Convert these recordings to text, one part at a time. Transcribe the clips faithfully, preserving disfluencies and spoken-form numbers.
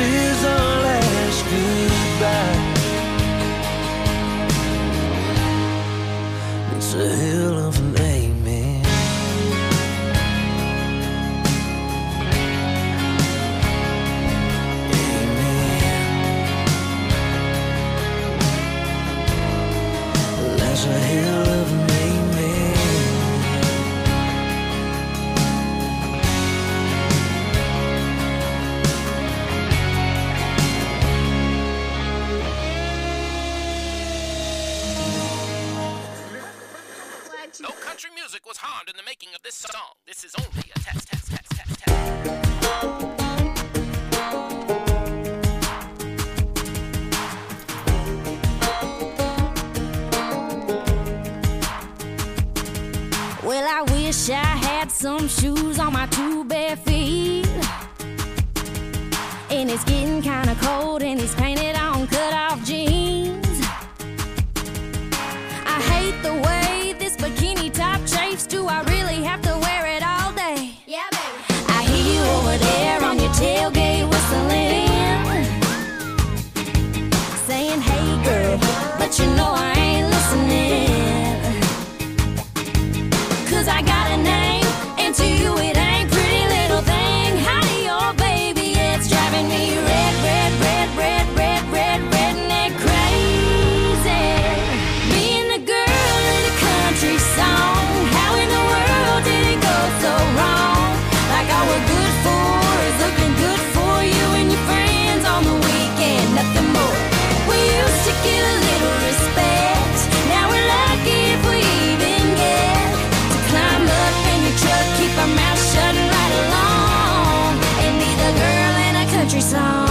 is our last goodbye. It's a hell of an amen. Amen. That's a hell of an amen. No country music was harmed in the making of this song. This is only a test, test, test, test, test. Well, I wish I had some shoes on my two bare feet. And it's getting kinda cold in these painted on cut-off jeans. I hate the way this bikini top chafes. Do I really have to wear it all day? Yeah, baby. I hear you over there on your tailgate whistling, saying, hey girl, but you know I ain't listening. Cause I got a name, and to you it ain't pretty little thing. Howdy, oh baby, it's driving me red, red, red, red, red, red, redneck crazy. Being the girl in a country song, how in the world did it go so wrong? Like all we're good for is looking good for you and your friends on the weekend, nothing more. We used to get a little respect, now we're lucky if we even get to climb up in your truck, keep our mouth shut and ride along, and be the girl in a country song.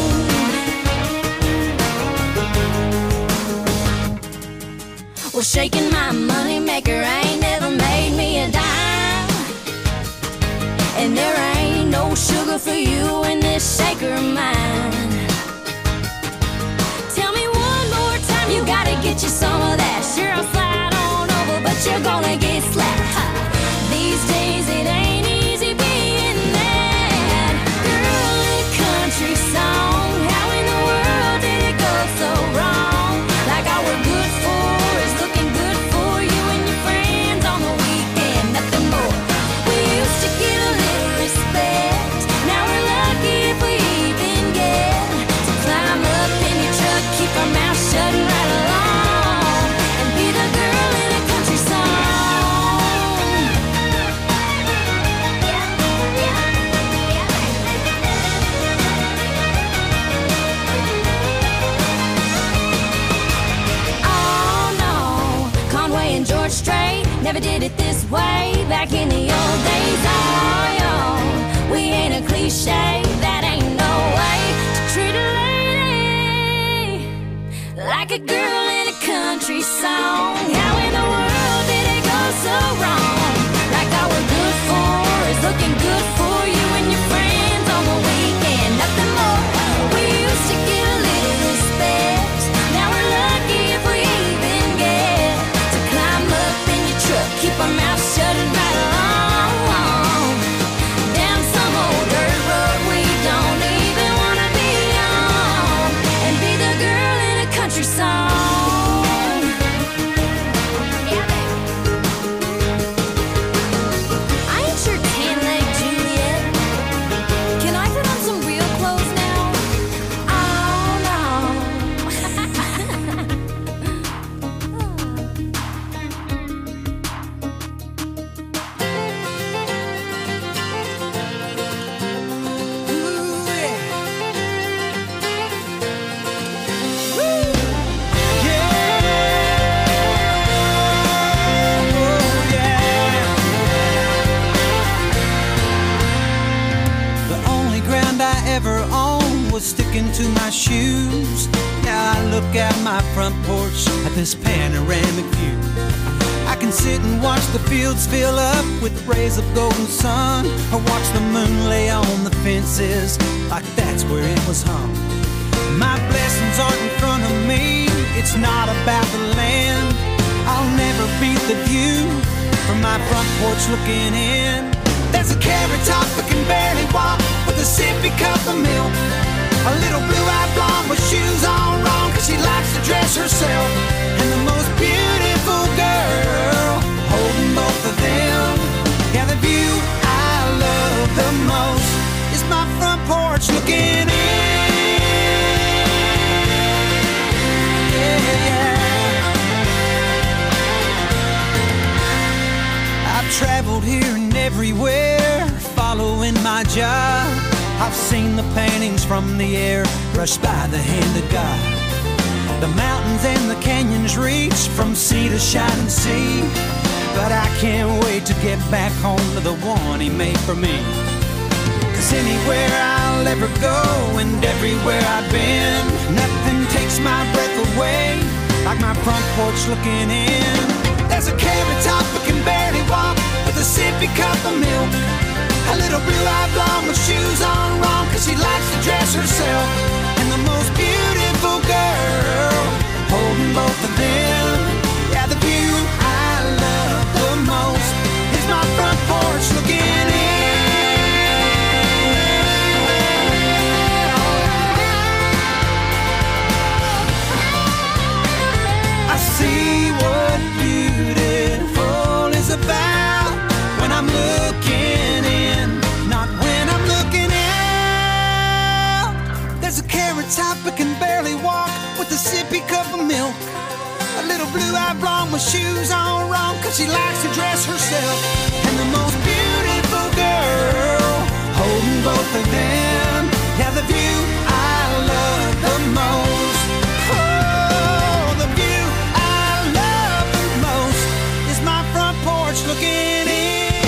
Well, shaking my money maker ain't never made me a dime, and there ain't no sugar for you in this shaker of mine. Tell me one more time, you gotta get you some of that. Sure, I'll slide on over, but you're gonna get slapped. Ha. These days it ain't easy being that girl in a country song. How in the world did it go so wrong? Like all we're good for is looking good for you and your friends on the weekend, nothing more. We used to get a little respect, now we're lucky if we even get to climb up in your truck, keep our mouth shut and ride along, and be the girl in a country song. Oh no, Conway and George Strait never did it this way back in the old days. Oh yo, we ain't a cliche, that ain't no way to treat a lady like a girl in a country song. How in the world did it go so wrong? Like all we're good for is looking good for you and your friends on the weekend, nothing more. We used to get a little respect, now we're lucky if we even get to climb up in your truck, keep our mouth shut and ride along, down some old dirt road we don't even wanna be on, and be the girl in a country song. Yeah, baby. I ain't sure tan leg Juliet. Can I put on some real clothes now? Oh no. The only ground I ever owned was sticking to my shoes. Now I look out my front porch at this panoramic view. I can sit and watch the fields fill up with rays of golden sun, or watch the moon lay on the fences like that's where it was hung. My blessings aren't in front of me, it's not about the land. I'll never beat the view from my front porch looking in. There's a carrot top that can barely walk with a sippy cup of milk. A little blue-eyed blonde with shoes on wrong, cause she likes to dress herself. And the most beautiful girl, holding both of them. Yeah, the view I love the most is my front porch looking in. Yeah, yeah. I've traveled here and everywhere, following my job. I've seen the paintings from the air, brushed by the hand of God. The mountains and the canyons reach from sea to shining sea. But I can't wait to get back home to the one he made for me. Cause anywhere I'll ever go and everywhere I've been, nothing takes my breath away like my front porch looking in. There's a carrot top who can barely walk with a sippy cup of milk. A little blue-eyed blonde with shoes on wrong, cause she likes to dress herself. And the most beautiful girl, holding both of them. Yeah, the view I love the most is my front porch looking in. I see what beautiful is about when I'm looking in, not when I'm looking out. There's a carrot top but can barely walk with a sippy cup of milk. A little blue-eyed blonde with shoes on wrong, cause she likes to dress herself. And the most beautiful girl, holding both of them. Yeah, the view I love the most. Oh, the view I love the most is my front porch looking in.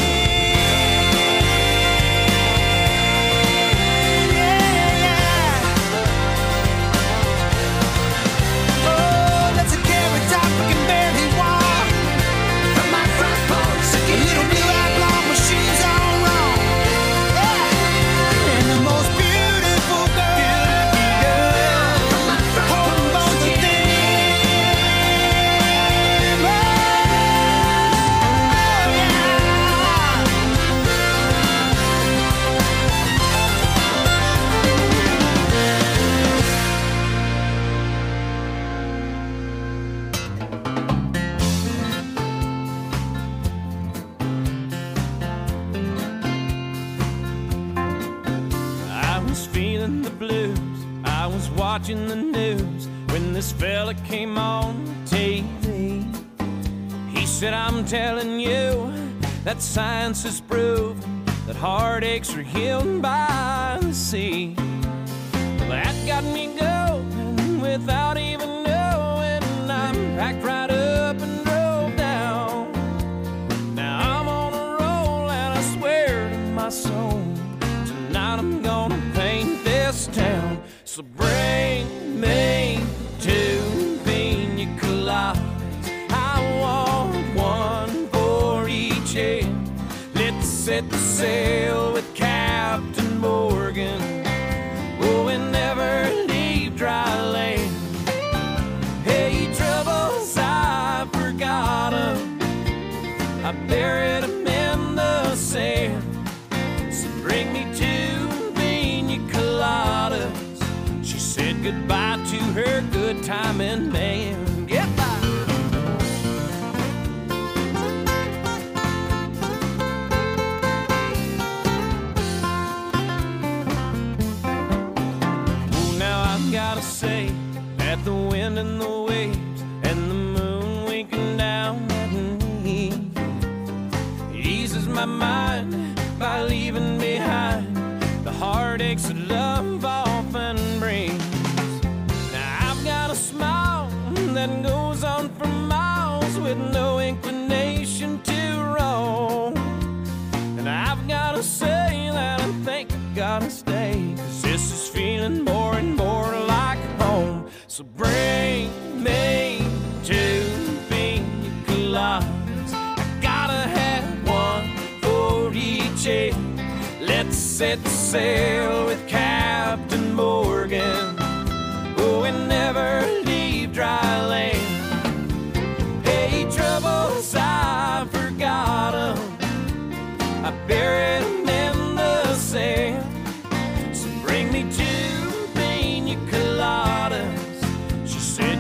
Watching the news when this fella came on T V. He said, I'm telling you that science has proven that heartaches are healed by the sea. Well, that got me going without even knowing. I'm packed right up and drove down. Now I'm on a roll and I swear to my soul, tonight I'm gonna paint this town. So bring me two pina coladas. I want one for each head. Let's set the sail with Captain Morgan. Oh, and never leave dry land. Hey, troubles, I forgot 'em. I buried 'em in the sand. So bring me two pina coladas. Said goodbye to her good timing man. Goodbye. Oh, now I've gotta say that the wind and the waves and the moon winking down at me eases my mind by leaving behind the heartaches that love often brings. Smile that goes on for miles with no inclination to roam. And I've gotta say that I think I gotta stay, cause this is feeling more and more like home. So bring me two pina coladas. I gotta have one for each head. Let's set sail with Captain Morgan. Oh, and never leave dry land. Hey, troubles, I forgot 'em. I buried 'em in the sand. So bring me two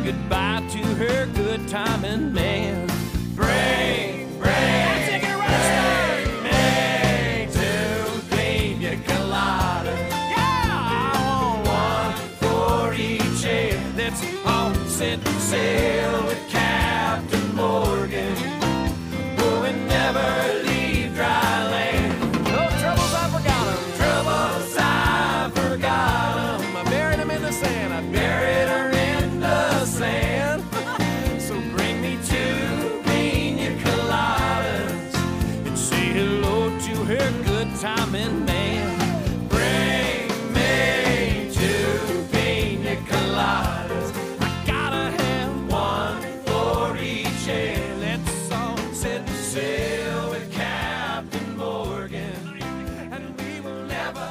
goodbye to her good timing man. Bring, bring, take it right me to Pina Colada. Yeah, I want one for each head that's all set to sail with Captain Morgan. Oh, and never leave dry land. No troubles, I forgot them. Troubles, I forgot them. I buried them in the sand. I buried her in the sand. So bring me two Pina Coladas and say hello to her good timing man. Bring me two Pina Coladas. I gotta have one for each head. Let's all set sail with Captain Morgan, and we will never.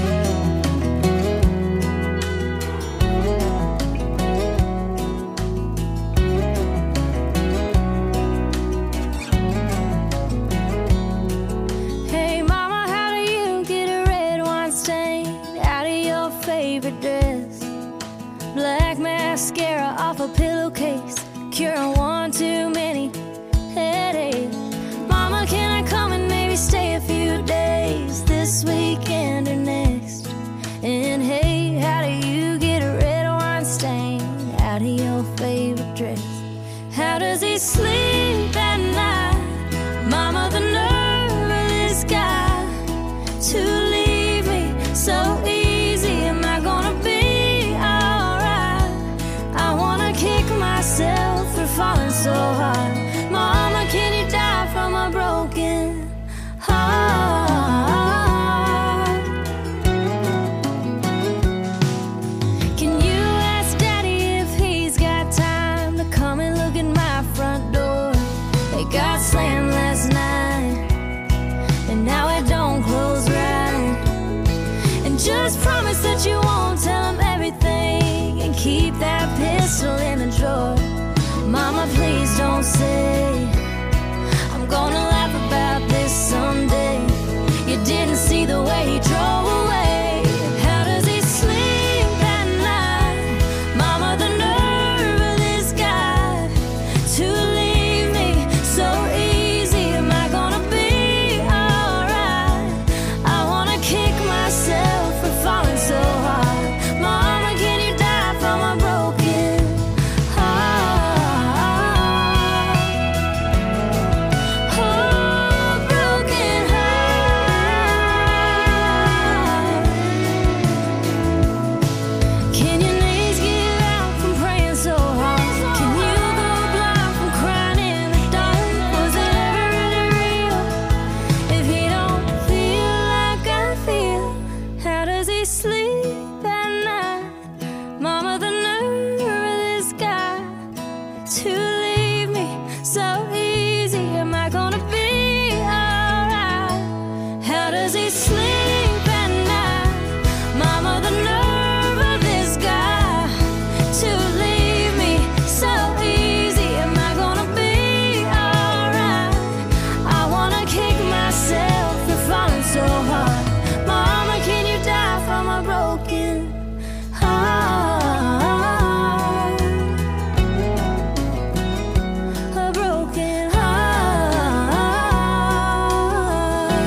Hey mama, how do you get a red wine stain out of your favorite dress? Black mascara off a pillowcase, curing one too many headaches. Mama, can I come and maybe stay a few days this weekend or next? And hey, how do you get a red wine stain out of your favorite dress? How does he sleep at night? Mama, the nerve of this guy to leave me so easy. Am I gonna be alright? I wanna kick myself for falling so hard. Mama, can you die from a broken heart? Can you ask Daddy if he's got time to come and look at my front door? It got slammed last night, and now it don't close right. And just promise that you won't tell him everything, and keep that pistol in the drawer. Mama, please don't say I'm gonna laugh about this someday. You didn't see the way he drove away. How does he sleep at night? Mama, the nerve of this guy to leave me so easy. Am I gonna be alright? I wanna kick myself for falling so hard. Mama, can you die from a broken heart? Oh, broken heart. Can your knees give out from praying so hard? Can you go blind from crying in the dark? Was it ever really real if he don't feel like I feel? How does he sleep at night? Mama, the nerve of this guy to leave me so easy. Am I gonna be alright? How does he sleep at night? Mama, the nerve of this guy to leave me so easy. Am I gonna be alright? I wanna kick myself for falling so hard. Mama, can you die from a broken heart? A broken heart.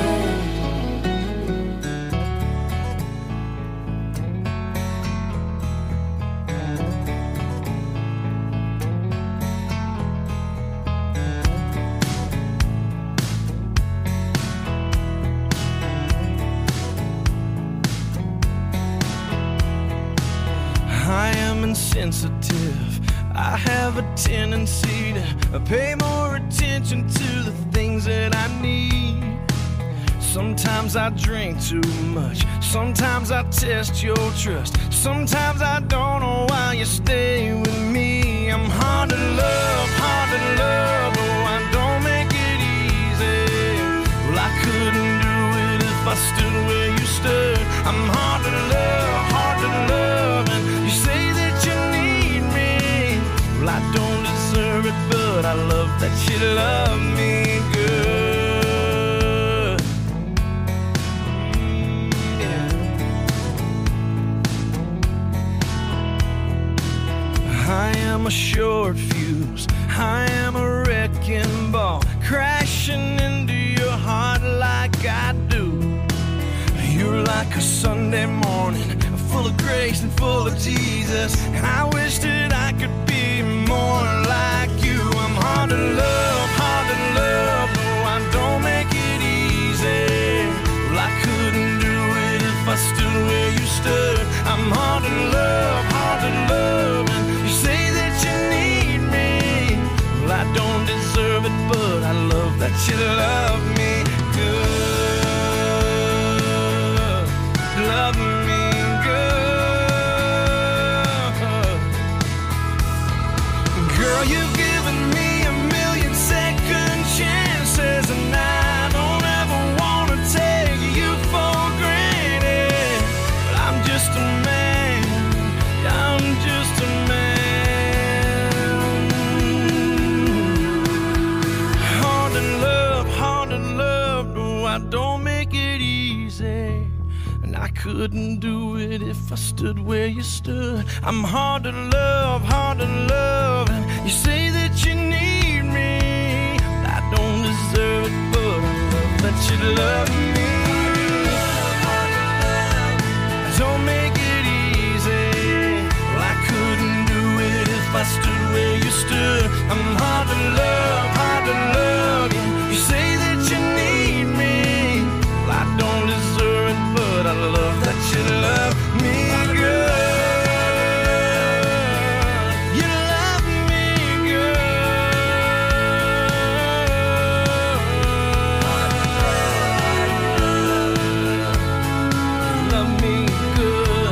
I am insensitive. I have a tendency to pay more attention to the things that I need. Sometimes I drink too much. Sometimes I test your trust. Sometimes I don't know why you stay with me. I'm hard to love, hard to love. Oh, I don't make it easy. Well, I couldn't do it if I stood where you stood. I'm hard to love, hard to love. And you say that you need me. Well, I don't deserve it, but I love that you love me good. I am a short fuse, I am a wrecking ball, crashing into your heart like I do. You're like a Sunday morning, full of grace and full of Jesus. I wish that I could be more like you. I'm hard to love, hard to love, no, I don't make it easy. Well, I couldn't do it if I stood where you stood. I'm hard to love, hard to love, and you say that you need me. Well, I don't deserve it, but I love that you love me good. Love me good. Girl, you've given me a million second chances, and I don't ever want to take you for granted. But I'm just a man, I'm just a man. Hard to love, hard to love, no, I don't make it easy. I couldn't do it if I stood where you stood. I'm hard to love, hard to love, and you say that you need me. I don't deserve it, but I love that you love me. Don't make it easy. Well, I couldn't do it if I stood where you stood. I'm hard to love, hard to love, and you say that you need me. Well, I don't deserve it, but I love that you love me good. You love me good. Love me good.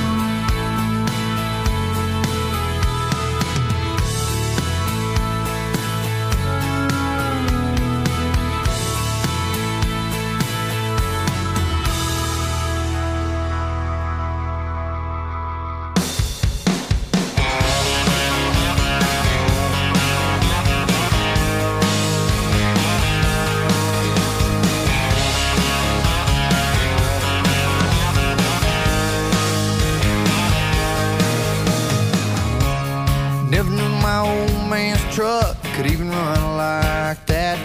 Never knew my old man's truck could even run like that.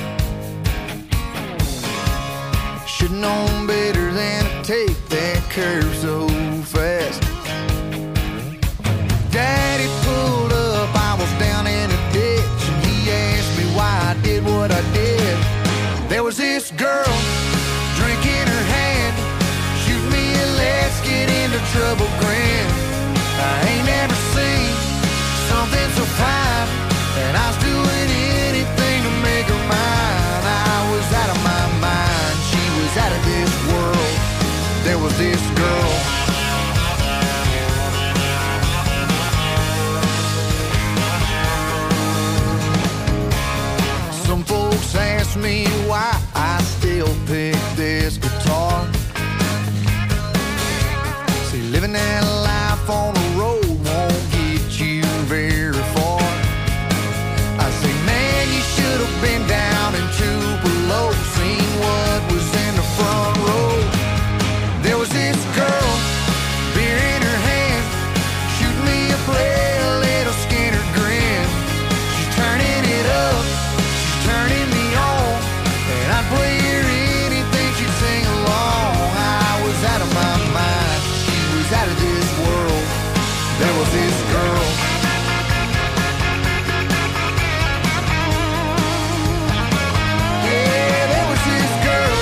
Should've known better than to take that curve so fast. Daddy pulled up, I was down in a ditch, and he asked me why I did what I did. There was this girl, drink in her hand, shoot me a let's get into trouble grin. I ain't never seen something so fine, and I was doing anything to make her mine. I was out of my mind, she was out of this world. There was this girl. Some folks ask me why I still pick this guitar. See, living that life on the road won't get you very far. I say, man, you should have been down in Tupelo, seen what was in the front row. There was this girl, beer in her hand, shooting me a play, a little Skinner grin. She's turning it up, she's turning me on, and I'd play her anything, she'd sing along. I was out of my mind, she was out of this world. There was this girl. Yeah, there was this girl.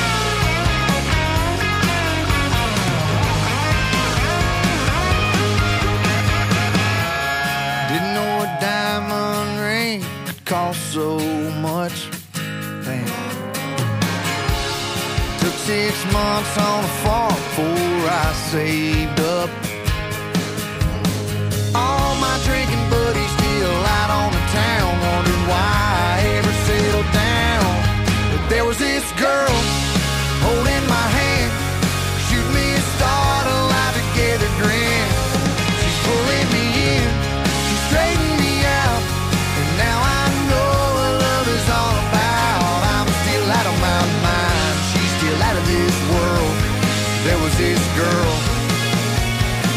Didn't know a diamond ring could cost so much. Man. Took six months on a farm before I saved up. All my drinking buddies still out on the town, wondering why I ever settled down. But there was this girl holding my hand, shooting me a start, a life together grin. She's pulling me in, she's straightening me out, and now I know what love is all about. I'm still out of my mind, she's still out of this world. There was this girl.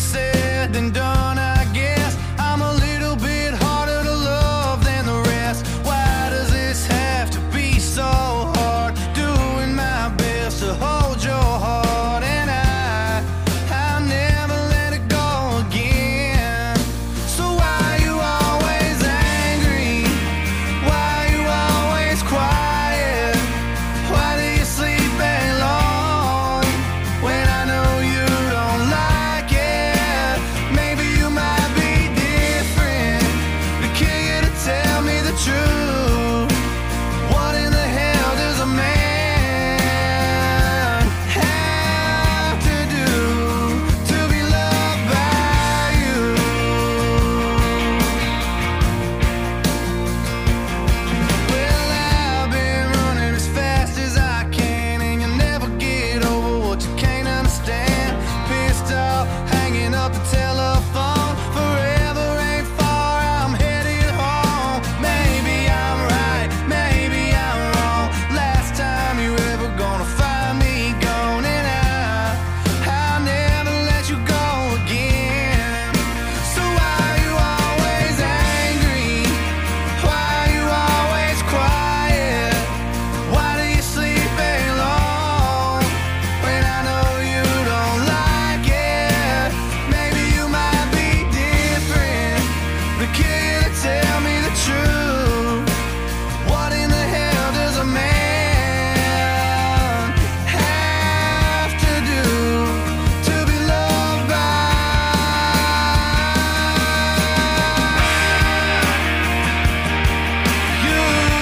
said than done, I guess. I'm a little bit harder to love than the rest. Why does this have to be so hard? Doing my best to hold your heart, and I, I'll never let it go again. So why you always angry? Why you always quiet? Why do you sleep alone when I know you don't like it? Maybe you might be different, but can you to tell me the truth? What in the hell does a man have to do to be loved by you? Well, I've been running as fast as I can, and you'll never get over what you can't understand. Pissed off, hanging up the telephone. Forever ain't far, I'm headed home. Maybe I'm right, maybe I'm wrong. Last time you ever gonna find me gone, and I, I'll never let you go again. So why you always angry? Why you always quiet? Why do you sleep alone when I know you don't like it? Maybe you might be different, but can you tell me the truth? What in the hell does a man have to do to be loved by you?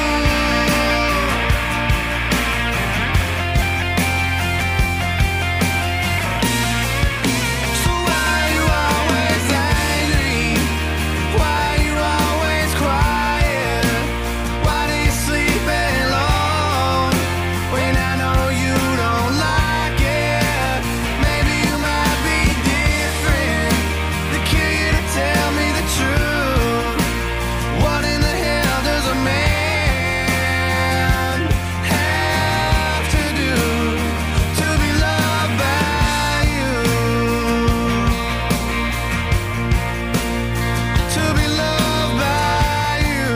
So why you always angry? Why you always quiet? Why do you sleep alone when I know you don't like it? Maybe you might be different, but can you to tell me the truth? What in the hell does a man have to do to be loved by you? To be loved by you.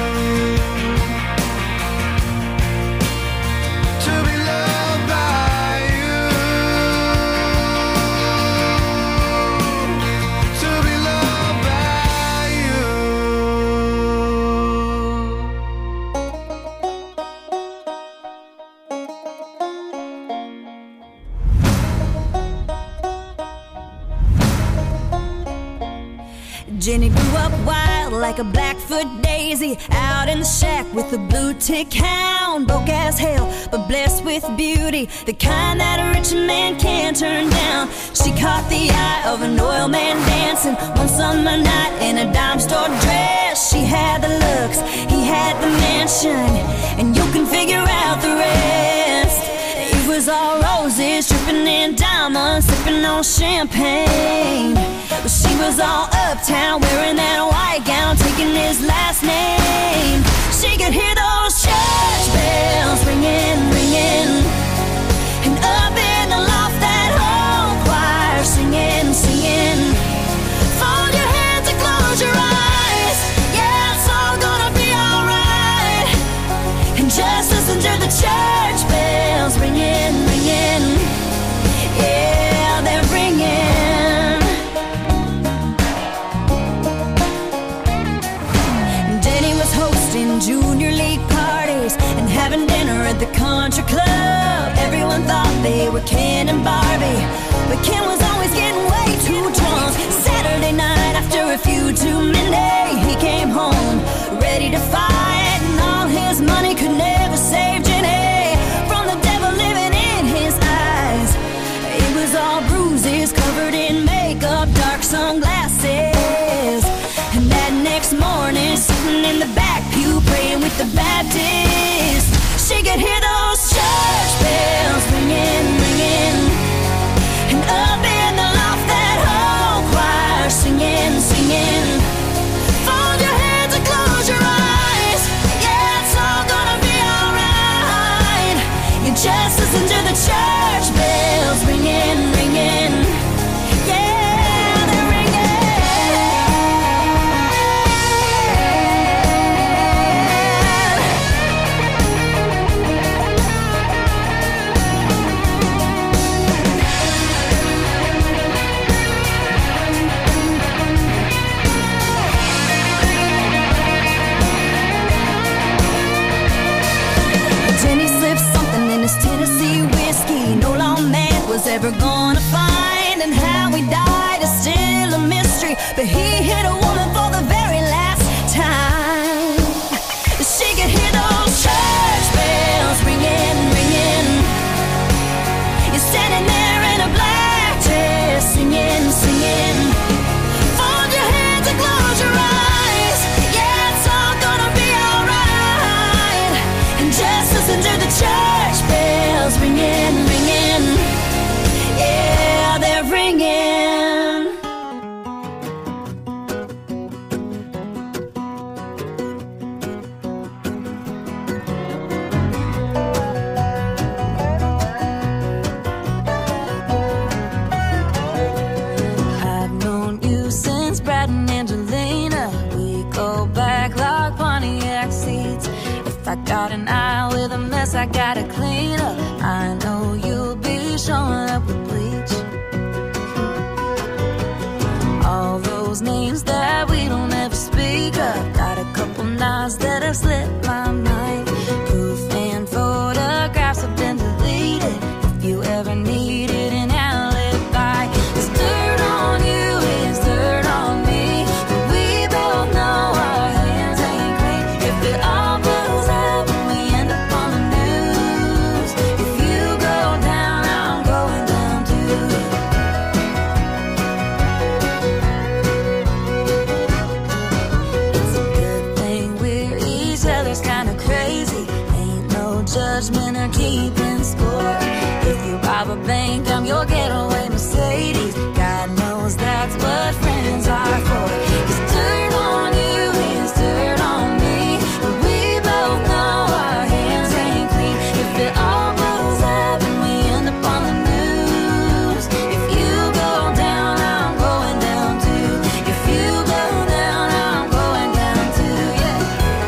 To be loved by you. To be loved by you. Jenny grew up wild like a Blackfoot daisy, out in the shack with a blue tick hound. Broke as hell, but blessed with beauty, the kind that a rich man can't turn down. She caught the eye of an oil man dancing one summer night in a dime store dress. She had the looks, he had the mansion, and you can figure out the rest. It was all roses, dripping in diamonds, sipping on champagne. But she was all uptown, wearing that white gown, taking his last name. She could hear those church bells ringing, ringing, and up in the loft that whole choir singing, singing. Fold your hands and close your eyes, yeah, it's all gonna be alright. And just listen to the church bells ringing, ringing, yeah, they're ringing. Junior league parties and having dinner at the country club. Everyone thought they were Ken and Barbie, but Ken was always getting way too drunk. Saturday night after a few too many, he came home ready to fight, and all his money could never save Jenny from the devil living in his eyes. It was all bruises, covered in makeup, dark sunglasses. And that next morning, sitting in the back pew, praying with the Baptists, she could hear those church bells ringing, ringing, and up in the loft that whole choir singing, singing. Fold your hands and close your eyes, yeah, it's all gonna be alright. You just listen to the church bells ringing, ringing, yeah, I gotta clean up. I know you'll be showing up with bleach. All those names that we don't ever speak of. Got a couple nods that have slipped my mind. Proof and photographs have been deleted. If you ever needed an alibi, there's dirt on you, it's dirt on me. But we both know our hands ain't clean. If it all blows up and we end up on the news, if you go down, I'm going down too. It's a good thing we're each other's kind of crazy. Ain't no judgment or keeping score. If you rob a bank, I'm your getaway Mercedes. God knows that's what friends are for. It's dirt on you, it's dirt on me. But we both know our hands ain't clean. If it all blows up and we end up on the news, if you go down, I'm going down too. If you go down, I'm going down too, yeah.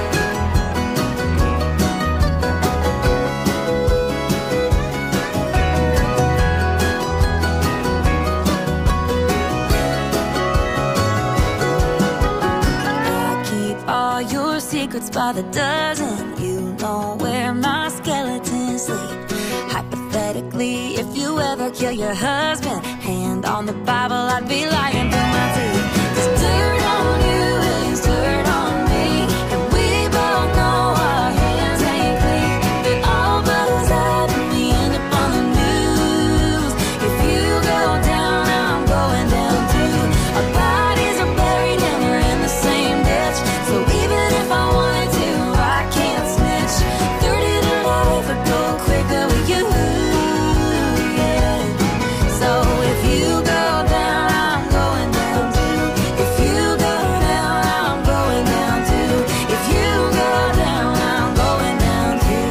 I keep all your secrets by the dozen. You know where my skeletons sleep. Hypothetically, if you ever kill your husband, hand on the Bible, I'd be lying through my teeth. There's dirt on you, it's dirt on me. And we both know our hands ain't clean. If it all blows up and we end up on the news, if you go down, I'm going down too. Our bodies are buried and we're in the same ditch. So even if I wanted to, I can't snitch. thirty to life would go quicker with you, yeah. So if you go down, I'm going down too. If you go down, I'm going down too. If you go down, I'm going down too.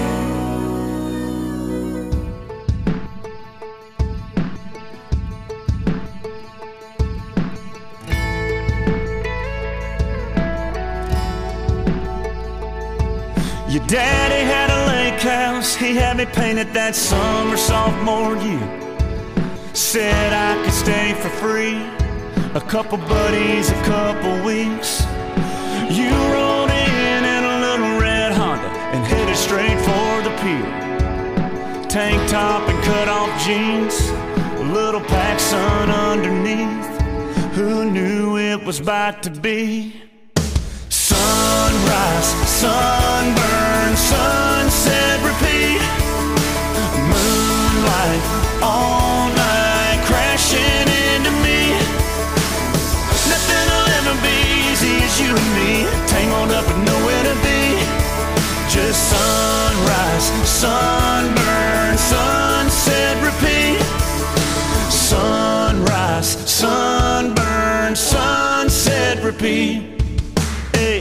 Your daddy had a lake house, he had me painted that summer sophomore year. Said I could stay for free, a couple buddies, a couple weeks. You rolled in in a little red Honda and headed straight for the pier. Tank top and cut off jeans, a little PacSun underneath. Who knew it was about to be sunrise, sunburn, sunset, repeat. Moonlight all night crashing into me. Nothing will ever be easy as you and me, tangled up and nowhere to be. Just sunrise, sunburn, sunset, repeat. Sunrise, sunburn, sunset, repeat. Hey.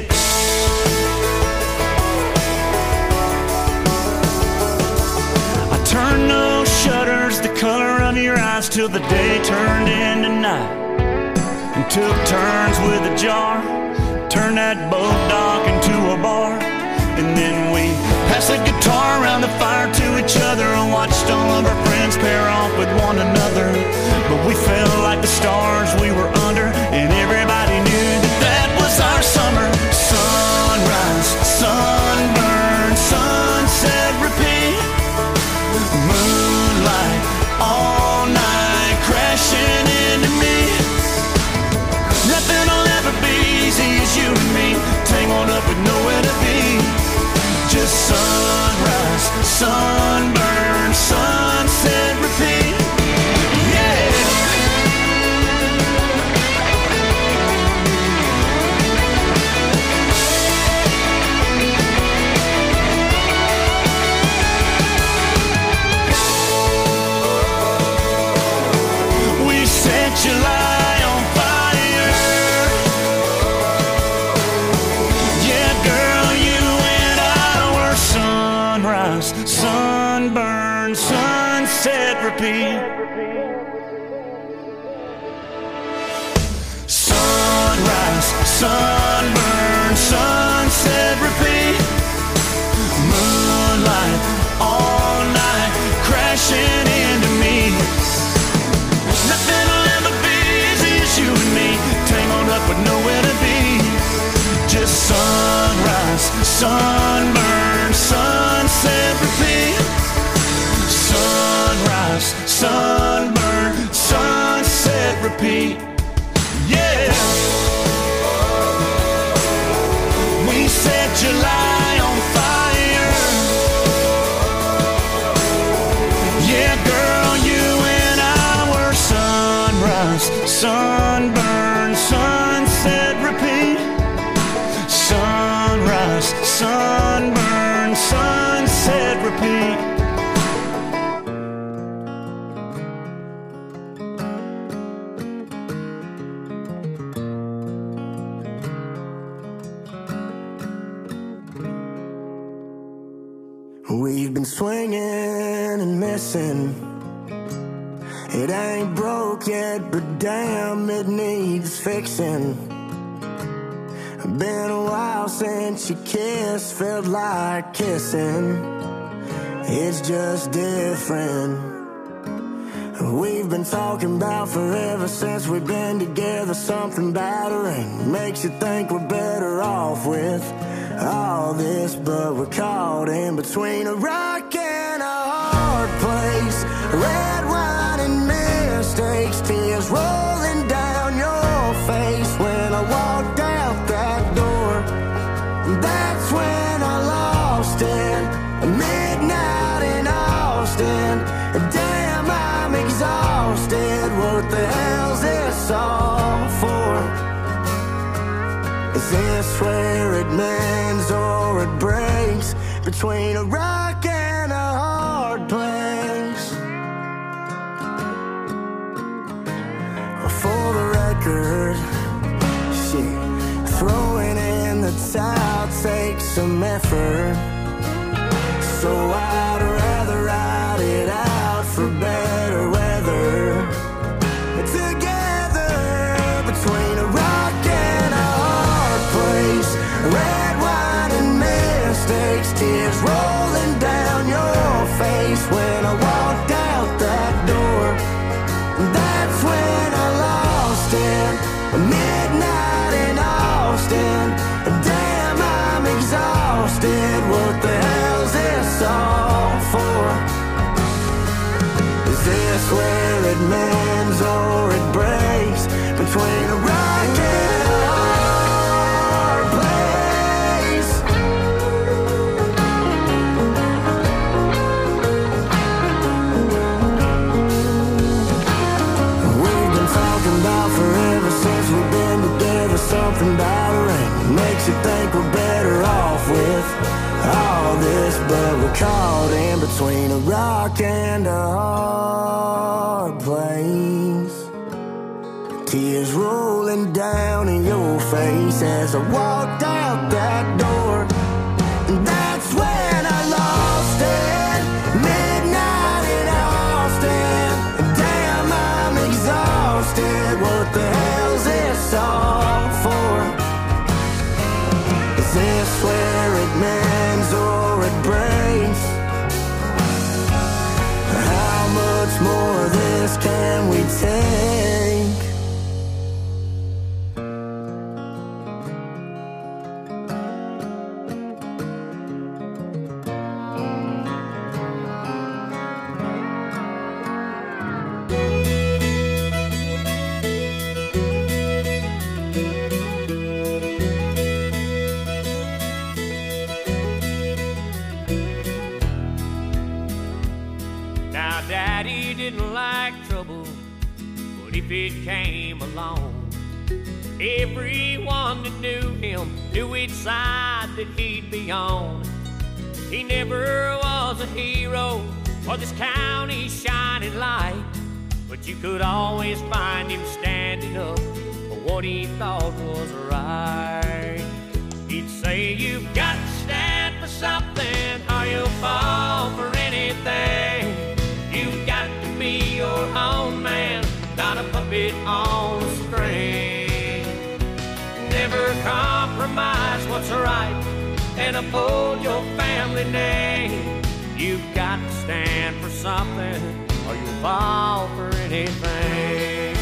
I turned those shutters the color of your eyes till the day turned into night, and took turns with a jar, turned that boat dock into a bar. And then we passed the guitar around the fire to each other and watched all of our friends pair off with one another. But we felt like the stars we were under, and everybody knew that that was our summer. Sunrise, sunburn, sunset, repeat. Moonlight all night crashing into me. Nothing will ever be easy as you and me, tangled up with nowhere to be. Just sunrise, sunburn, sunset, repeat. Yeah. We set July on fire. Yeah, girl, you and I were sunrise, sunburn, sunset, repeat. Sunrise, sunburn, sunset, repeat. Moonlight all Sunburn, sunset, repeat. Sunrise, sunburn, sunset, repeat. Yeah. We set July on fire. Yeah, girl, you and I were sunrise, sunburn, sunset, repeat. Sunrise, sunburn, sunset, repeat. We've been swinging and missing. It ain't broke yet, but damn, it needs fixing. Been a while since you kissed, felt like kissing. It's just different. We've been talking about forever since we've been together. Something battering makes you think we're better off with all this, but we're caught in between a rock and a hard place. Red wine and mistakes, tears rolling down your face. When I walked out that door, that's when I lost it. Midnight in Austin, damn, I'm exhausted. What the hell's this all for? Is this where it mends or it breaks? Between a rock and a hard place. For the record, shit, throwing in the towel takes some effort. So I'd rather ride it out for better weather. Together, between a rock and a hard place. Red wine and mistakes, tears rolling down your face. When I walked out that door, that's when I lost it. Midnight in Austin, damn, I'm exhausted. What the hell's this all for? Is this where it mends or it breaks? Between a rock and a hard place. We've been talking about forever since we've been together. Something battering makes you think we're better off with all this, but we're caught in between a rock and a hard place. Tears rolling down in your face as I walked out that door. And that's when I lost it. Midnight in Austin, damn, I'm exhausted. What the hell's this all for? Is this where it mends or it breaks? How much more of this can we take? Now, Daddy didn't like trouble, but if it came along, everyone that knew him knew which side that he'd be on. He never was a hero or this county's shining light, but you could always find him standing up for what he thought was right. He'd say, you've got to stand for something or you'll fall for anything. You've got to be your own man, not a puppet on a string. Never compromise what's right and uphold your family name. You've got to stand for something or you'll fall for anything.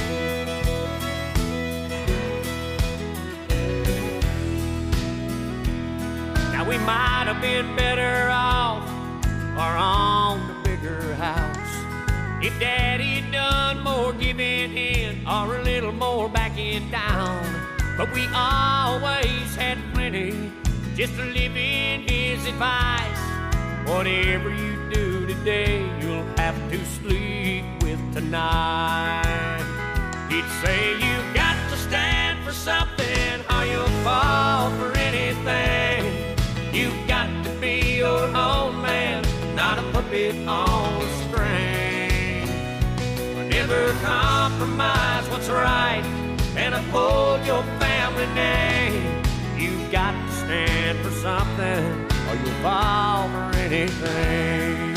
Now we might have been better off or on the bigger house. If Daddy'd done more giving in or a little more backing down. But we always had plenty just to live in his advice. Whatever you do today, you'll have to sleep with tonight. He'd say you've got to stand for something or you'll fall for anything. You've got to be your own man, not a puppet on a string. Never compromise what's right and uphold your family name. You've got to stand for something or you'll fall for anything.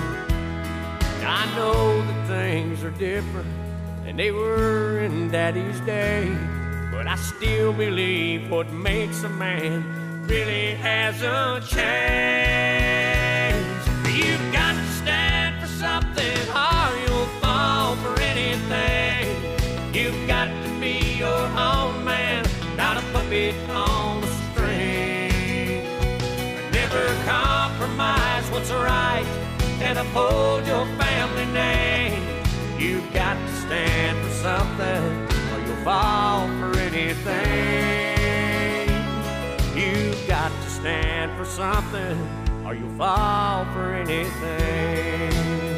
I know that things are different than they were in Daddy's day, but I still believe what makes a man really hasn't changed. You've got to stand for something or you'll fall for anything. You've got to be your own man, not a puppet on a string. Never compromise what's right and uphold your family name. You've got to stand for something or you'll fall for anything. You've got to stand for something or you'll fall for anything.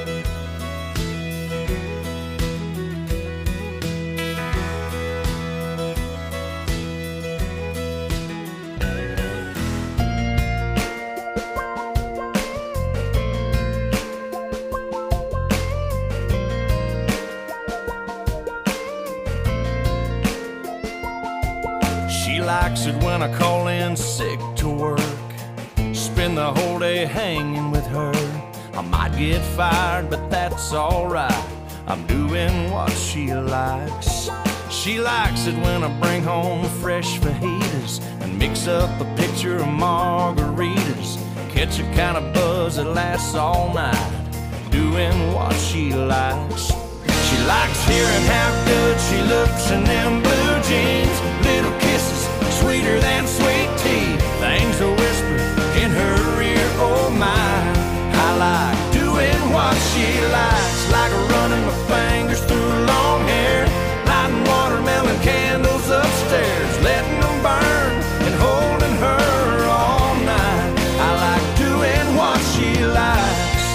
She likes it when I call in sick to work, spend the whole day hanging with her. I might get fired, but that's alright, I'm doing what she likes. She likes it when I bring home fresh fajitas and mix up a pitcher of margaritas, catch a kind of buzz that lasts all night, doing what she likes. She likes hearing how good she looks in them blue jeans, little kisses sweeter than sweet tea, things a whisper in her ear, oh my. I like doing what she likes, like running my fingers through long hair, lighting watermelon candles upstairs, letting them burn and holding her all night. I like doing what she likes.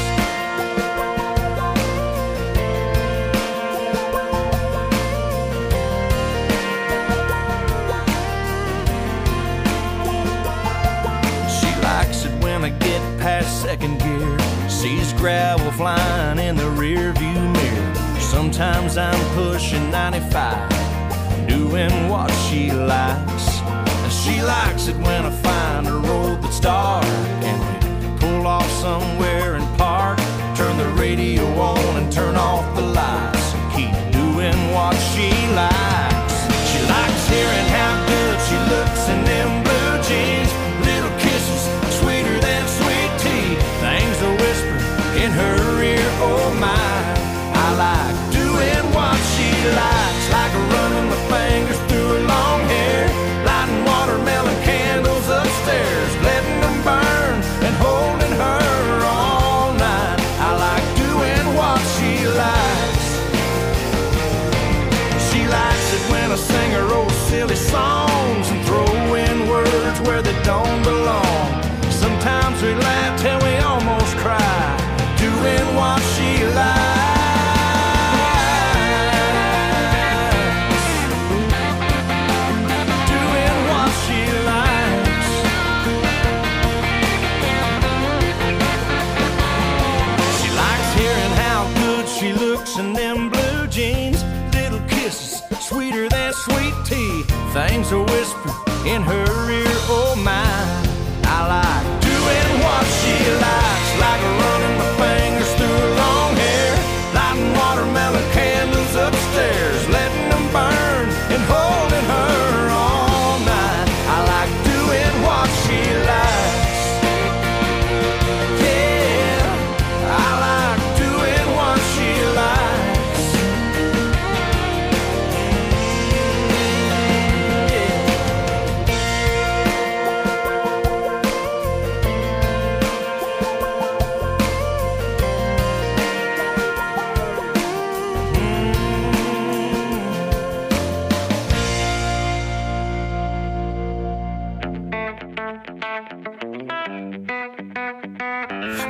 I get past second gear, sees gravel flying in the rear view mirror. Sometimes I'm pushing ninety-five, doing what she likes. And she likes it when I find a road that's dark and we pull off somewhere and park, turn the radio on and turn off the lights, keep doing what she likes. She likes hearing how good she looks in them blue jeans, little kisses sweeter than sweet tea, things a whisper in her ear, oh my. I like doing what she likes, like running my fingers through her long hair, lighting watermelon candles upstairs, letting them burn and holding her all night. I like doing what she likes. She likes it when I sing her old silly songs and throw in words where they don't belong. Sometimes we laugh till we almost cry, doing what she likes. Doing what she likes. She likes hearing how good she looks in them blue jeans, little kisses sweeter than sweet tea, things a whisper in her ear, oh my. I like doing what she likes, like running my fingers through her long hair, lighting watermelon candles upstairs, letting them burn and holding her all night. I like doing what she likes. Yeah, I like doing what she likes. Yeah.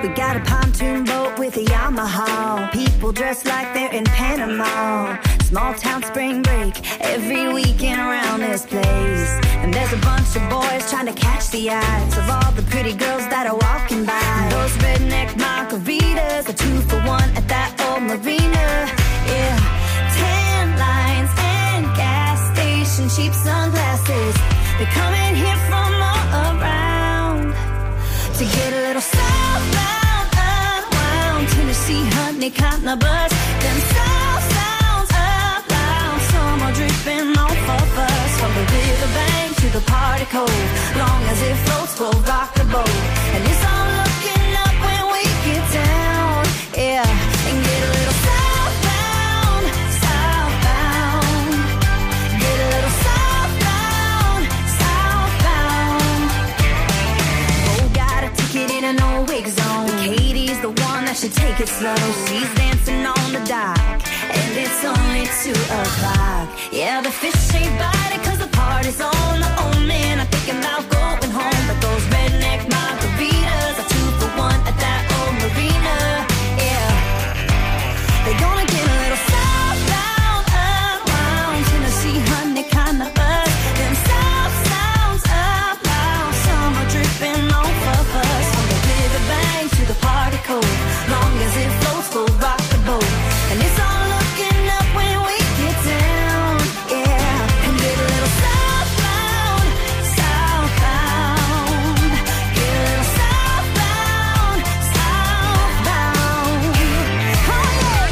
We got a pontoon boat with a Yamaha. People dressed like they're in Panama. Small town spring break every weekend around this place. And there's a bunch of boys trying to catch the eyes of all the pretty girls that are walking by. And those redneck margaritas are two for one at that old marina. Yeah, tan lines and gas station cheap sunglasses. They're coming here from all around to get a little southbound, unwound. Tennessee honey cotton a buzz. Them south sounds up loud. Some are dripping off of us. From the riverbank to the party cove. Long as it floats, we'll rock the boat. And it's all looking up when we get down. Yeah, and get a little southbound, southbound. Get a little southbound, southbound. Oh, got a ticket in an old wig zone. Katie's the one that should take it slow. She's dancing on the dock, and it's only two o'clock. Yeah, the fish ain't biting cause the party's on. The old man, I'm thinking about going home. But those redneck margaritas are two for one at that old marina. Yeah, they're gonna get a little southbound, unwound. Tennessee honey kinda buzz. Them south sounds up loud. Some are dripping off of us. From the riverbank to the party cove. Long as it floats, we'll rock the boat. And it's all looking up when we get down. Yeah, and get a little southbound, southbound. Get a little southbound, southbound. Oh, yeah.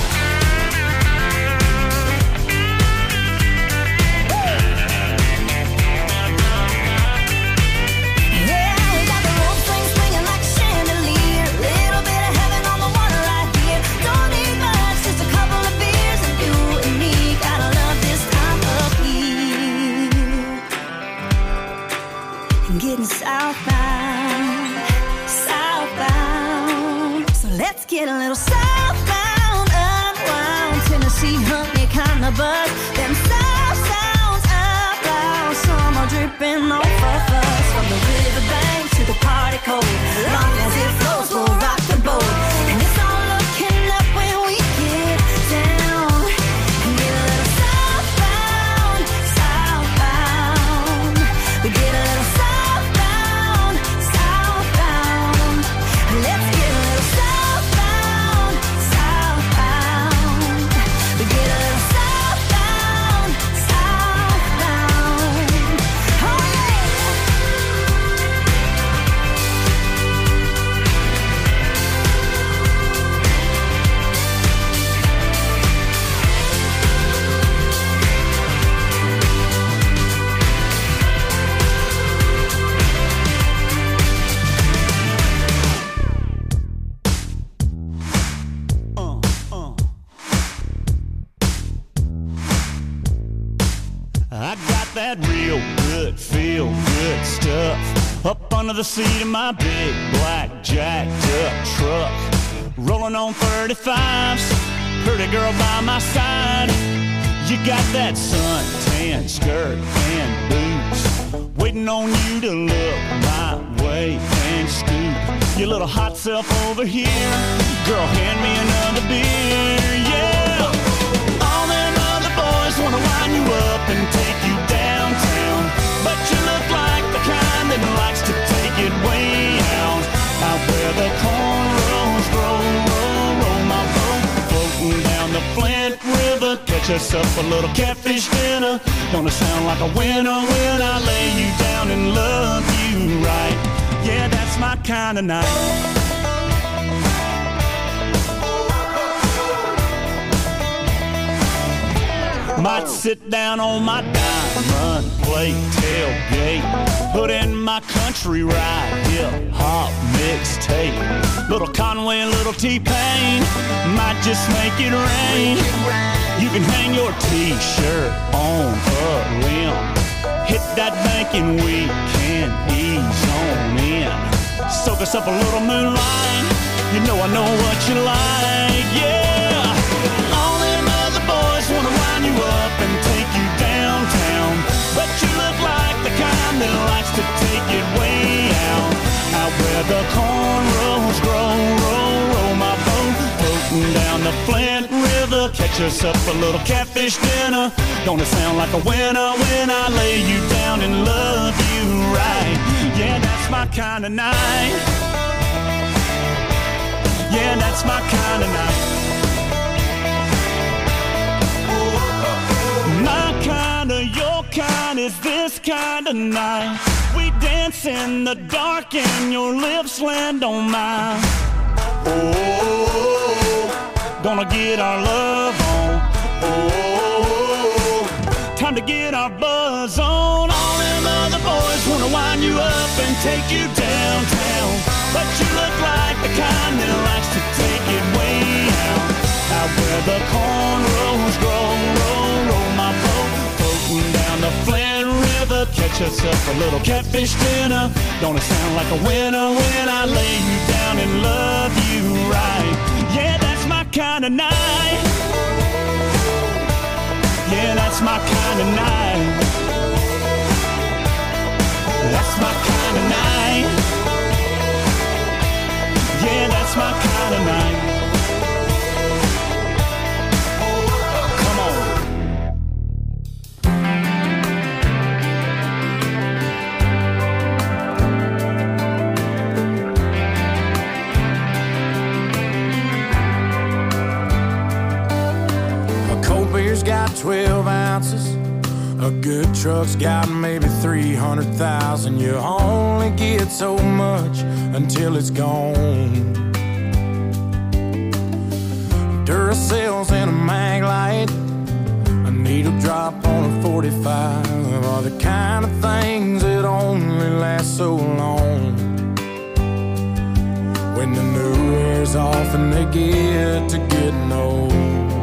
Yeah, we got the rope swing swinging like a chandelier. Little bit of heaven on the water right here. Don't need much, just a couple of beers, and you and me gotta love this time of year. And getting southbound, southbound. So let's get a little southbound, unwound. Tennessee honey kinda buzz. Them south sounds up loud. Some are dripping off of us. From the riverbank to the party cove. Long as it flows, we'll rock the boat. And it's all looking up when we get down. And get a little southbound, southbound. We get a little southbound, southbound. Let's get a little southbound, southbound. We get a little southbound, southbound. Oh yeah. I got that real good, feel good stuff up under the seat of my big black jacked up truck. Rolling on thirty-fives, pretty girl by my side. You got that suntan skirt and boots, waiting on you to look my way and scoop your little hot self over here. Girl, hand me another beer, yeah. All them other boys wanna line you up and take you downtown, but you look like the kind that likes to take it way out, out where the cornrows grow. Roll, roll my boat, floating down the Flint River. Catch us up a little catfish dinner. Gonna sound like a winner when I lay you down and love you right. Yeah, that's my kind of night. Might sit down on my diamond plate tailgate, put in my country ride, hip hop mixtape. Little Conway and little T-Pain might just make it rain. You can hang your t-shirt on a limb, hit that bank and we can ease on in. Soak us up a little moonlight, you know I know what you like, yeah. All them other boys wanna wind you up and take you downtown, but you look like the kind that likes to take it way out, out where the cornrows grow. Flint River, catch us up a little catfish dinner. Gonna sound like a winner when I lay you down and love you right. Yeah, that's my kind of night. Yeah, that's my kind of night. My kind of, your kind is this kind of night. We dance in the dark and your lips land on mine. Oh, gonna get our love on. Oh, time to get our buzz on. All them other boys wanna wind you up and take you downtown, but you look like the kind that likes to take it way out. Out where the cornrows grow, roll, roll my boat, floating down the Flint River. Catch us up a little catfish dinner. Gonna sound like a winner when I lay you down and love you right. Yeah, that's my kind of night. Yeah, that's my kind of night. That's my kind of night. Yeah, that's my kind of night. Come on. A cold beer's got twelve ounces. A good truck's got maybe three hundred thousand. You only get so much until it's gone. Duracell's in a mag light, a needle drop on a forty-five are the kind of things that only last so long. When the new wears off and they get to getting old,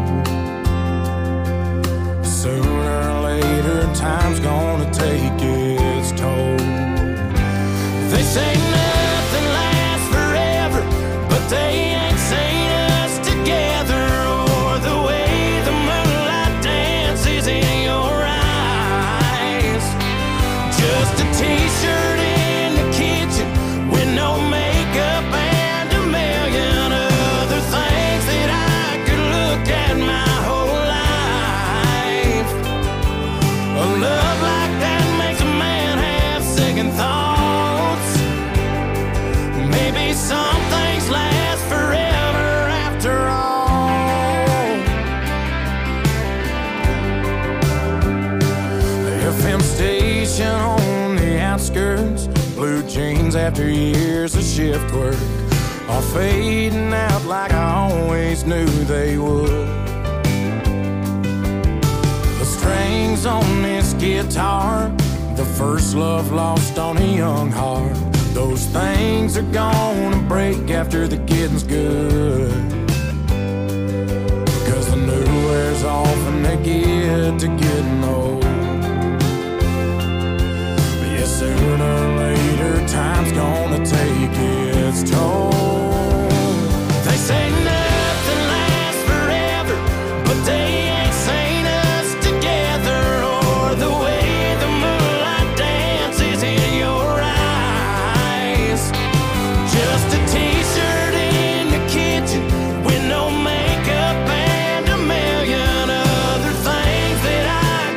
sooner or later time's gonna take its toll. They say nothing lasts forever, but they ain't seen us together, or the way the moonlight dances in your eyes. Just a t-shirt in the kitchen with no makeup and a million other things that I could look at my whole life. A love like that makes a man have second thoughts. Maybe some things last forever after all. The F M station on the outskirts, blue jeans after years of shift work are fading out like I always knew they would. The strings on this guitar, the first love lost on a young heart, those things are gonna break after the getting's good. Because the new wears off and they get to getting old. But yeah, sooner or later time's gonna take its toll. They say nothing lasts forever, but they ain't seen us together, or the way the moonlight dances in your eyes. Just a t-shirt in the kitchen with no makeup and a million other things that I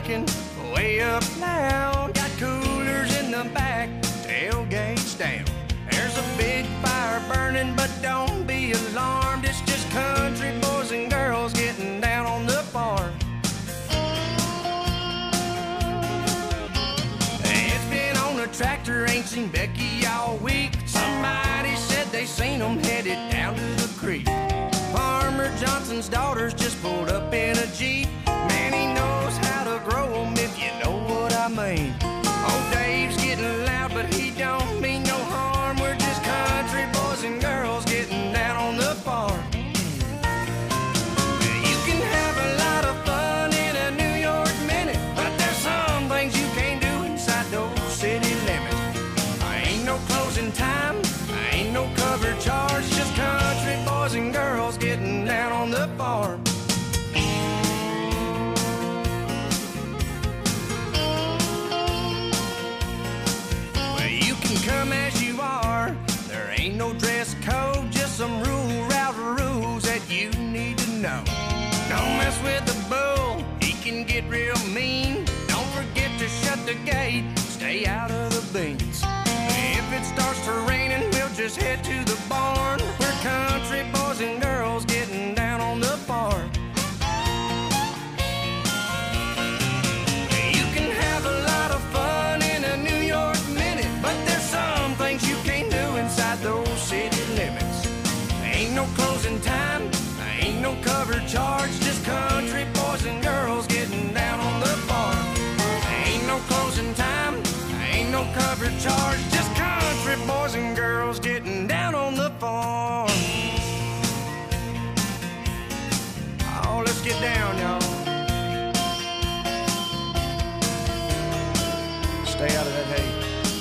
cranking way up loud. Got coolers in the back, tailgates down. There's a big fire burning, but don't be alarmed. It's just country boys and girls getting down on the farm. It's been on the tractor, ain't seen Becky all week. Somebody said they seen them headed down to the creek. Farmer Johnson's daughters just pulled up in a Jeep. Man, he knows how to grow them, if you know what I mean. Oh, Dave's getting loud, but he don't mean no harm. We're just country boys and girls getting down on the farm. You can have a lot of fun in a New York minute, but there's some things you can't do inside those city limits. I ain't no closing time, I ain't no cover charge, just country boys and girls getting down on the farm. Well, you can come as you are, there ain't no dress code, just some rule route rules that you need to know. Don't mess with the bull, he can get real mean. Don't forget to shut the gate, stay out of the beans. If it starts to raining, we'll just head to the barn. We're country boys and girls getting down on the farm. You can have a lot of fun in a New York minute, but there's some things you can't do inside those city limits. Ain't no closing time, ain't no cover charge, just country boys and girls getting down on the farm. Ain't no closing time, ain't no cover charge, just country boys and girls getting down on the farm. Oh, let's get down, y'all. Stay out of that hay.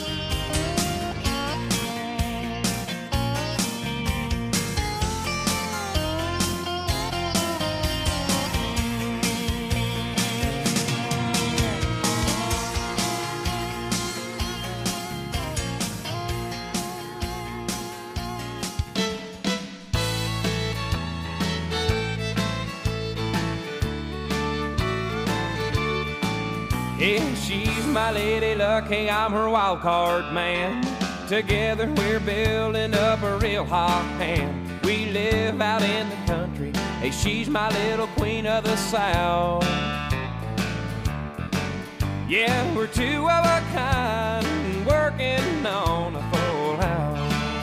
Yeah, she's my lady luck, hey, I'm her wild card man. Together we're building up a real hot hand. We live out in the country, hey, she's my little queen of the South. Yeah, we're two of a kind, working on a full house.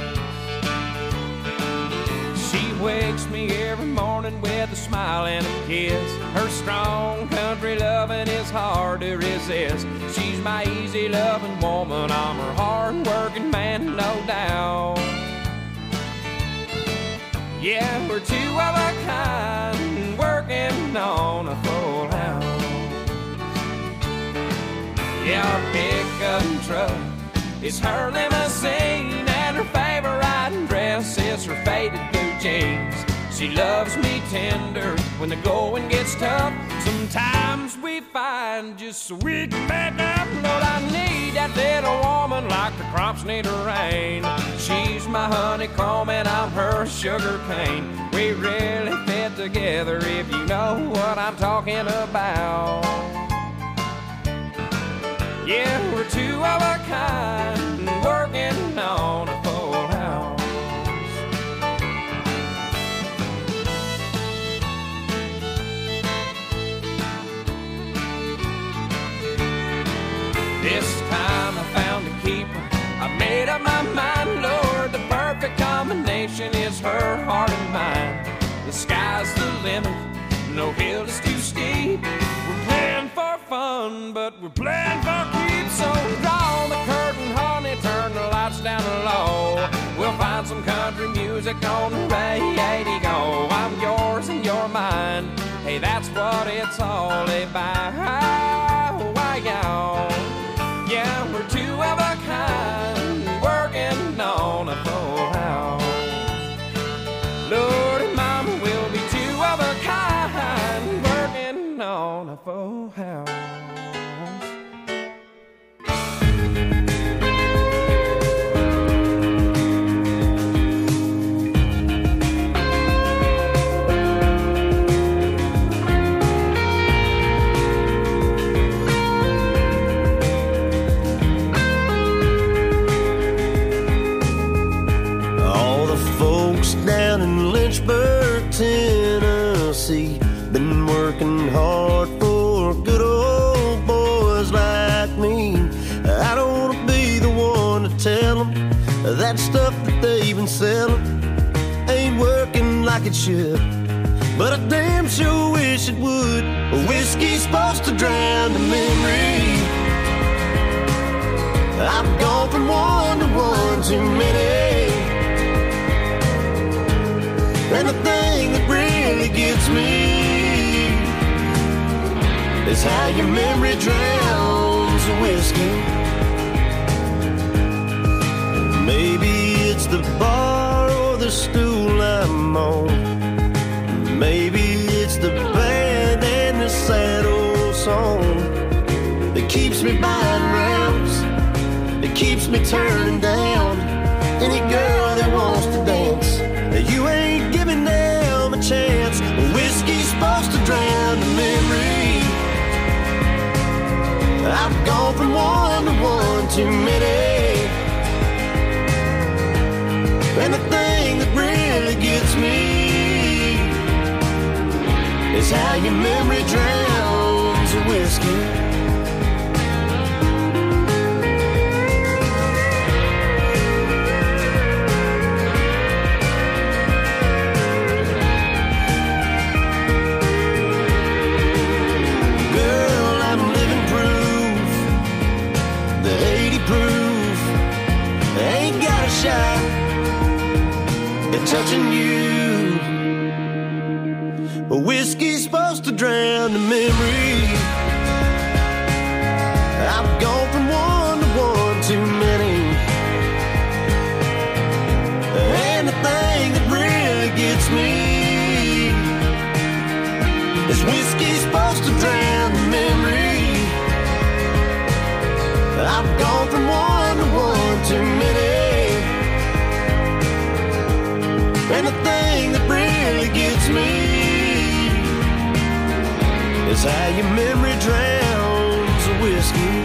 She wakes me every morning with a smile and a kiss. Her strong country loving is hard to resist. She's my easy loving woman, I'm her hard working man, no doubt. Yeah, we're two of a kind, working on a full house. Yeah, our pickup truck is her limousine, and her favorite dress is her faded blue jeans. She loves me tender when the going gets tough. Sometimes we find just so we can make up. Lord, I need that little woman like the crops need a rain. She's my honeycomb and I'm her sugar cane. We really fit together if you know what I'm talking about. Yeah, we're two of a kind, working on a full house. This time I found a keeper, I made up my mind, Lord, the perfect combination is her heart and mine. The sky's the limit, no hill is too steep. We're playing for fun, but we're playing for keeps. So draw the curtain, honey, turn the lights down low. We'll find some country music on the radio. I'm yours and you're mine, hey, that's what it's all about. Why, y'all? Yeah, we're two of a kind, working on a full house. Lord and Mama, we'll be two of a kind, working on a full house. that stuff that they've been selling ain't working like it should, but I damn sure wish it would. Whiskey's supposed to drown the memory. I've gone from one to one too many, and the thing that really gets me is how your memory drowns the whiskey. Maybe it's the bar or the stool I'm on. Maybe it's the band and the sad old song that keeps me buying rounds, that keeps me turning down any girl that wants to dance. You ain't giving them a chance. Whiskey's supposed to drown the memory. I've gone from one to one too many, and the thing that really gets me is how your memory drowns the whiskey. Girl, I'm living proof, the eighty proof, ain't got a shot at touching you. Whiskey's supposed to drown the memory. I've gone from one to one too many, and the thing that really gets me is whiskey's supposed to drown the memory. I've gone from one to one too many, and the thing that really gets me is how your memory drowns the whiskey.